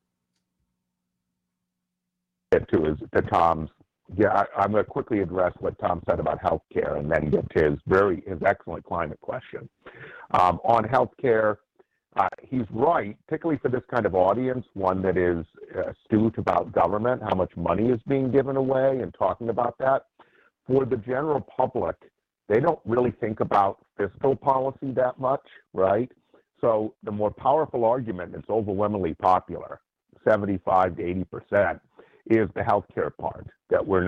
To Tom's. Yeah, I'm going to quickly address what Tom said about healthcare and then get to his excellent climate question. On healthcare, he's right, particularly for this kind of audience, one that is astute about government, how much money is being given away and talking about that. For the general public, they don't really think about fiscal policy that much, right? So the more powerful argument that's overwhelmingly popular, 75 to 80%, is the healthcare part, that we're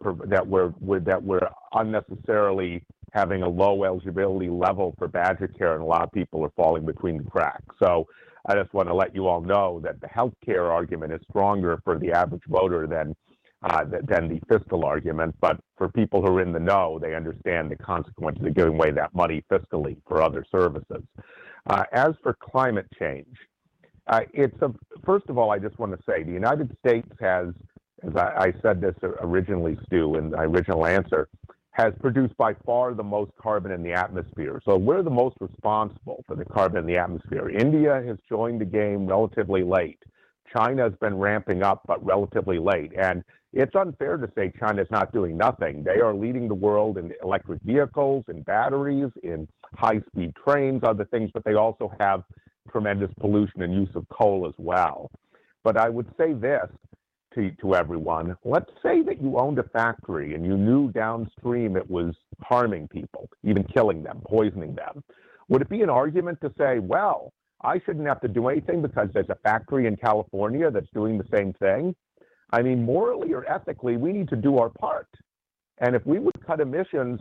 unnecessarily having a low eligibility level for badger care, and a lot of people are falling between the cracks. So I just want to let you all know that the healthcare argument is stronger for the average voter than the fiscal argument. But for people who are in the know, they understand the consequences of giving away that money fiscally for other services. As for climate change, first of all, I just want to say the United States has, as I said this originally, Stu, in my original answer, has produced by far the most carbon in the atmosphere. So we're the most responsible for the carbon in the atmosphere. India has joined the game relatively late. China has been ramping up, but relatively late. And it's unfair to say China's not doing nothing. They are leading the world in electric vehicles, in batteries, in high-speed trains, other things, but they also have tremendous pollution and use of coal as well. But I would say this to everyone. Let's say that you owned a factory and you knew downstream it was harming people, even killing them, poisoning them. Would it be an argument to say, well, I shouldn't have to do anything because there's a factory in California that's doing the same thing? I mean, morally or ethically, we need to do our part. And if we would cut emissions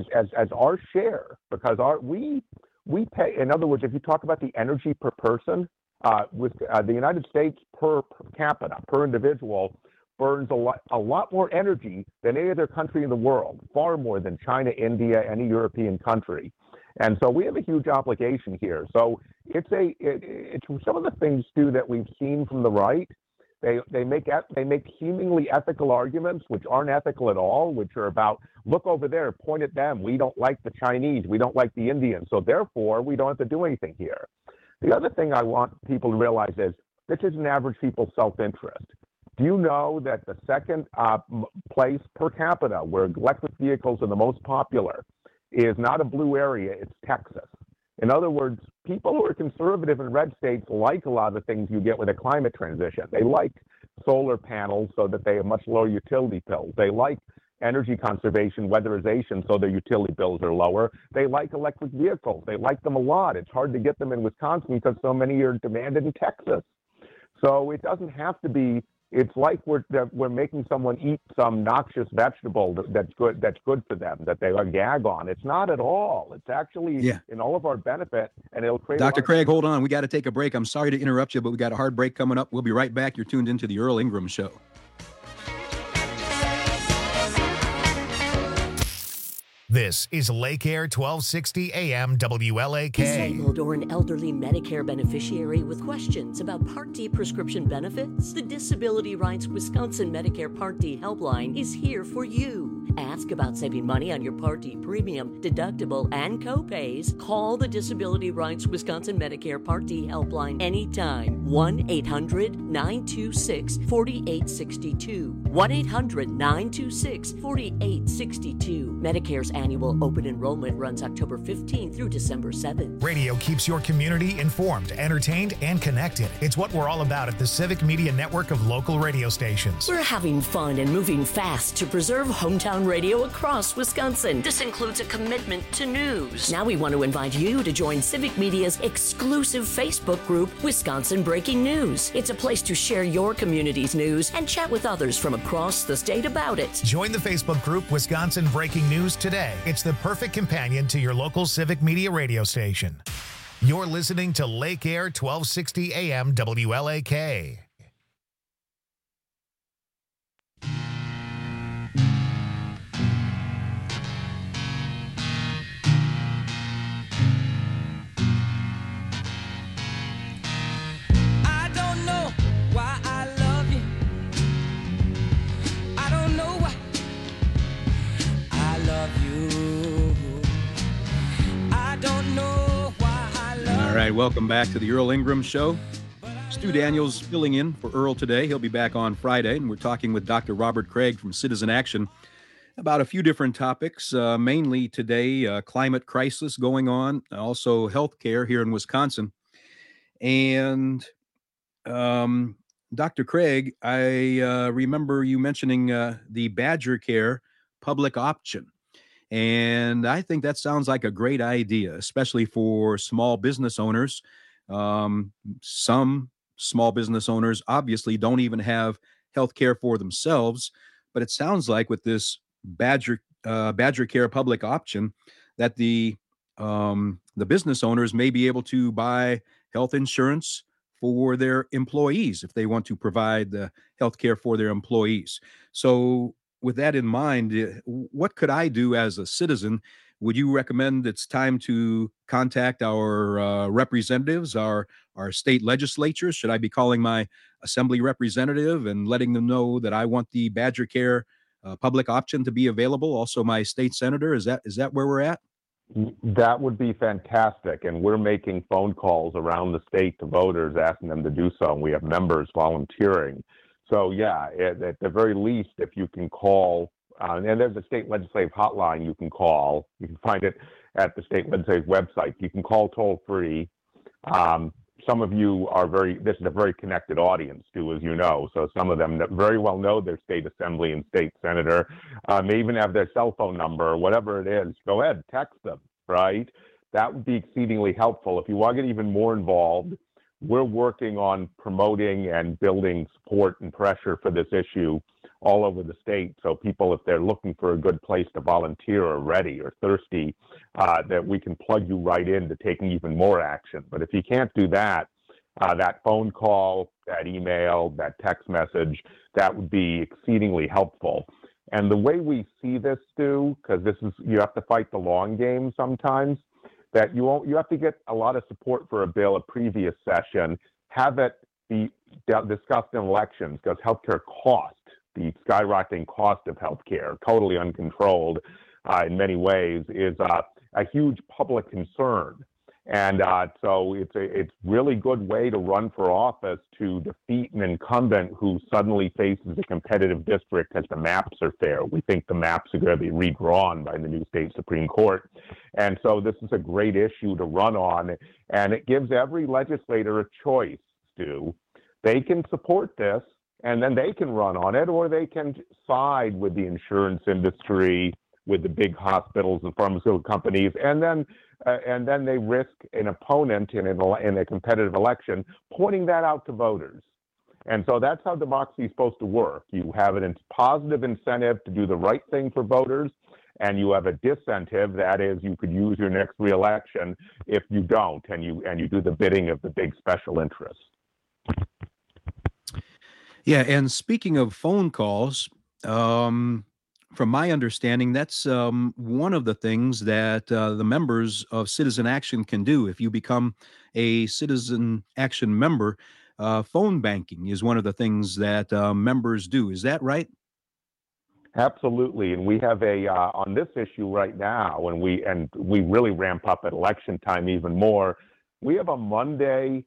as our share, because we pay, in other words, if you talk about the energy per person, with the United States per capita, per individual, burns a lot more energy than any other country in the world, far more than China, India, any European country. And so we have a huge obligation here. So it's some of the things, too, that we've seen from the right. They make seemingly ethical arguments, which aren't ethical at all, which are about, look over there, point at them. We don't like the Chinese. We don't like the Indians. So therefore, we don't have to do anything here. The other thing I want people to realize is this is an average people's self-interest. Do you know that the second place per capita where electric vehicles are the most popular is not a blue area, it's Texas? In other words, people who are conservative in red states like a lot of the things you get with a climate transition. They like solar panels so that they have much lower utility bills. They like energy conservation, weatherization, so their utility bills are lower. They like electric vehicles. They like them a lot. It's hard to get them in Wisconsin because so many are demanded in Texas. So it doesn't have to be, it's like we're making someone eat some noxious vegetable that's good for them, that they gag on. It's not at all. It's actually in all of our benefit, and it'll create Dr. Craig, hold on. We got to take a break. I'm sorry to interrupt you, but we got a hard break coming up. We'll be right back. You're tuned into the Earl Ingram Show. This is Lake Air 1260 AM WLAK. Disabled or an elderly Medicare beneficiary with questions about Part D prescription benefits? The Disability Rights Wisconsin Medicare Part D helpline is here for you. Ask about saving money on your Part D premium, deductible, and co-pays. Call the Disability Rights Wisconsin Medicare Part D helpline anytime. 1-800-926-4862. 1-800-926-4862. Medicare's annual open enrollment runs October 15th through December 7th. Radio keeps your community informed, entertained, and connected. It's what we're all about at the Civic Media Network of local radio stations. We're having fun and moving fast to preserve hometown radio across Wisconsin. This includes a commitment to news. Now we want to invite you to join Civic Media's exclusive Facebook group, Wisconsin Breaking News. It's a place to share your community's news and chat with others from across the state about it. Join the Facebook group Wisconsin Breaking News today. It's the perfect companion to your local Civic Media radio station. You're listening to Lake Air 1260 AM WLAK. I don't know why I love you. I don't know why I love you. I don't know why I love you. All right, welcome back to the Earl Ingram Show. Stu Daniels filling in for Earl today. He'll be back on Friday, and we're talking with Dr. Robert Craig from Citizen Action about a few different topics, mainly today, climate crisis going on, also health care here in Wisconsin. And Dr. Craig, I remember you mentioning the Badger Care public option. And I think that sounds like a great idea, especially for small business owners. Some small business owners obviously don't even have health care for themselves, but it sounds like with this Badger Care public option that the business owners may be able to buy health insurance for their employees if they want to provide the health care for their employees. So with that in mind, what could I do as a citizen? Would you recommend it's time to contact our representatives, our state legislatures? Should I be calling my assembly representative and letting them know that I want the Badger Care public option to be available? Also, my state senator, is that where we're at? That would be fantastic. And we're making phone calls around the state to voters, asking them to do so. And we have members volunteering. So, yeah, at the very least, if you can call, and there's a state legislative hotline you can call. You can find it at the state legislative website. You can call toll free. Some of you are this is a very connected audience too, as you know. So some of them very well know their state assembly and state senator, may even have their cell phone number or whatever it is. Go ahead, text them, right? That would be exceedingly helpful. If you want to get even more involved, we're working on promoting and building support and pressure for this issue all over the state. So people, if they're looking for a good place to volunteer or ready or thirsty, that we can plug you right into taking even more action. But if you can't do that, that phone call, that email, that text message, that would be exceedingly helpful. And the way we see this, Stu, because you have to fight the long game sometimes, that you have to get a lot of support for a bill a previous session, have it be discussed in elections, because healthcare cost, the skyrocketing cost of healthcare, totally uncontrolled in many ways, is a huge public concern. And so it's really good way to run for office to defeat an incumbent who suddenly faces a competitive district as the maps are fair. We think the maps are going to be redrawn by the new state Supreme Court. And so this is a great issue to run on. And it gives every legislator a choice, Stu. They can support this, and then they can run on it, or they can side with the insurance industry, with the big hospitals and pharmaceutical companies, and then they risk an opponent in a competitive election pointing that out to voters. And so that's how democracy is supposed to work. You have a positive incentive to do the right thing for voters, and you have a disincentive, that is, you could use your next reelection if you don't, and you do the bidding of the big special interests. Yeah, and speaking of phone calls, from my understanding, that's one of the things that the members of Citizen Action can do. If you become a Citizen Action member, phone banking is one of the things that members do. Is that right? Absolutely, and we have a on this issue right now, and we really ramp up at election time even more. We have a Monday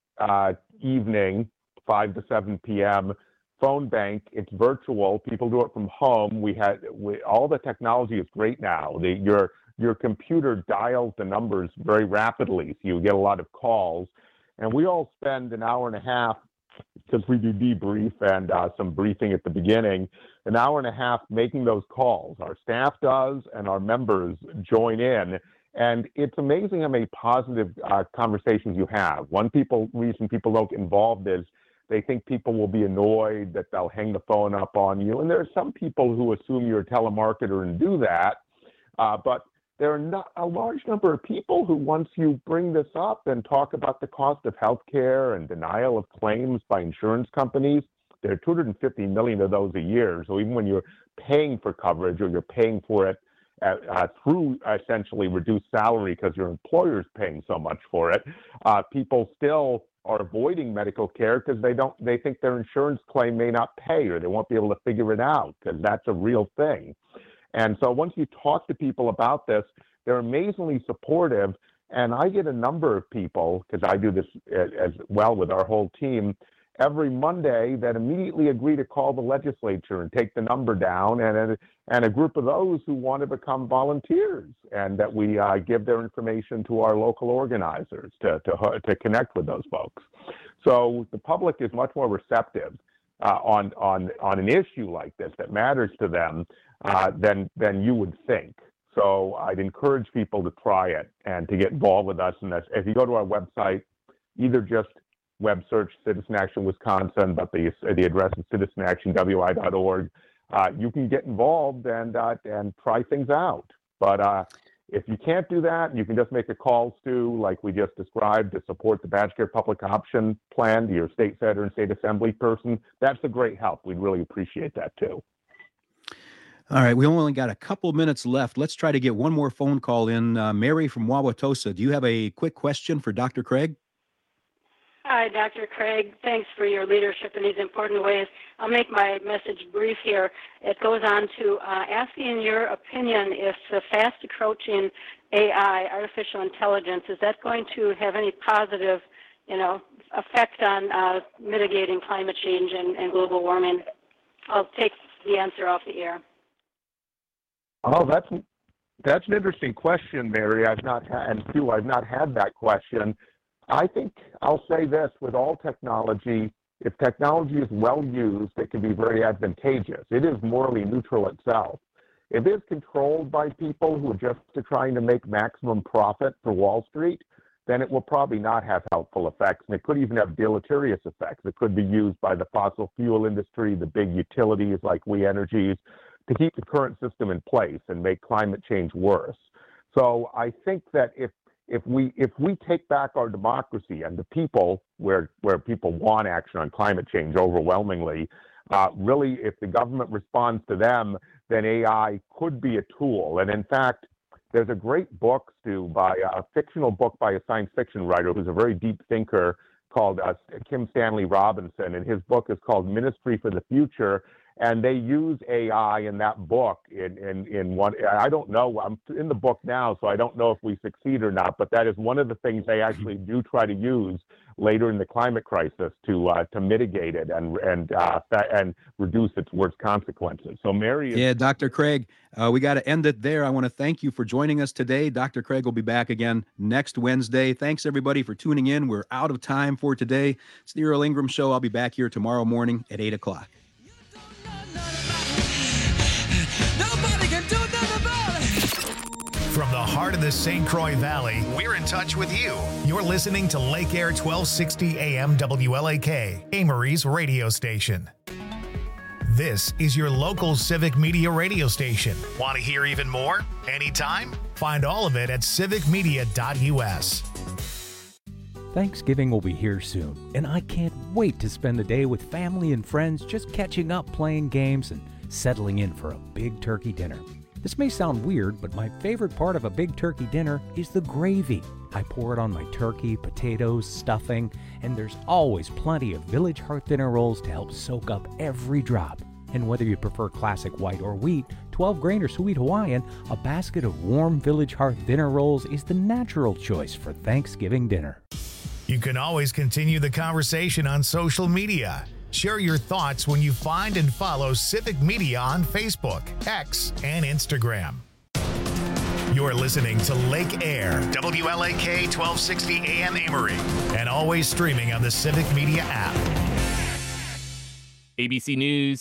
evening, 5 to 7 p.m. phone bank. It's virtual. People do it from home. All the technology is great now. Your computer dials the numbers very rapidly, so you get a lot of calls. And we all spend an hour and a half, because we do debrief and some briefing at the beginning, an hour and a half making those calls. Our staff does, and our members join in. And it's amazing how many positive conversations you have. One reason people don't get involved is they think people will be annoyed, that they'll hang the phone up on you. And there are some people who assume you're a telemarketer and do that. But there are not a large number of people who, once you bring this up and talk about the cost of health care and denial of claims by insurance companies, there are 250 million of those a year. So even when you're paying for coverage, or you're paying for it through essentially reduced salary because your employer's paying so much for it, people still are avoiding medical care because they think their insurance claim may not pay, or they won't be able to figure it out, because that's a real thing. And so once you talk to people about this, they're amazingly supportive. And I get a number of people, because I do this as well with our whole team, every Monday that immediately agree to call the legislature and take the number down, and a group of those who want to become volunteers, and that we give their information to our local organizers to connect with those folks. So the public is much more receptive on an issue like this that matters to them than you would think. So I'd encourage people to try it and to get involved with us in this. If you go to our website, either just web search Citizen Action Wisconsin, but the address is citizenactionwi.org. You can get involved and try things out. But if you can't do that, you can just make a call to, like we just described, to support the Badge Care Public Option Plan to your state senator and state assembly person. That's a great help. We'd really appreciate that too. All right, we only got a couple minutes left. Let's try to get one more phone call in. Mary from Wauwatosa, do you have a quick question for Dr. Craig? Hi, Dr. Craig. Thanks for your leadership in these important ways. I'll make my message brief here. It goes on to asking your opinion if the fast approaching AI, artificial intelligence, is that going to have any positive, effect on mitigating climate change and global warming? I'll take the answer off the air. Oh, that's an interesting question, Mary. I've not had that question. I think I'll say this: with all technology, if technology is well used, it can be very advantageous. It is morally neutral itself. If it's controlled by people who are just trying to make maximum profit for Wall Street, then it will probably not have helpful effects, and it could even have deleterious effects. It could be used by the fossil fuel industry, the big utilities like We Energies, to keep the current system in place and make climate change worse. So I think that if we take back our democracy and the people, where people want action on climate change overwhelmingly, really, if the government responds to them, then AI could be a tool. And in fact, there's a great book, Stu, a fictional book by a science fiction writer who's a very deep thinker called Kim Stanley Robinson, and his book is called Ministry for the Future. And they use AI in that book in one. I don't know. I'm in the book now, so I don't know if we succeed or not. But that is one of the things they actually do try to use later in the climate crisis to mitigate it and reduce its worst consequences. So, Mary. Yeah, Dr. Craig, we got to end it there. I want to thank you for joining us today. Dr. Craig will be back again next Wednesday. Thanks, everybody, for tuning in. We're out of time for today. It's the Earl Ingram Show. I'll be back here tomorrow morning at 8 o'clock. From the heart of the St. Croix Valley, we're in touch with you. You're listening to Lake Air 1260 AM WLAK, Amory's radio station. This is your local civic media radio station. Want to hear even more? Anytime? Find all of it at civicmedia.us. Thanksgiving will be here soon, and I can't wait to spend the day with family and friends just catching up, playing games, and settling in for a big turkey dinner. This may sound weird, but my favorite part of a big turkey dinner is the gravy. I pour it on my turkey, potatoes, stuffing, and there's always plenty of Village Hearth dinner rolls to help soak up every drop. And whether you prefer classic white or wheat, 12 grain or sweet Hawaiian, a basket of warm Village Hearth dinner rolls is the natural choice for Thanksgiving dinner. You can always continue the conversation on social media. Share your thoughts when you find and follow Civic Media on Facebook, X, and Instagram. You're listening to Lake Air, WLAK 1260 AM Amory, and always streaming on the Civic Media app. ABC News.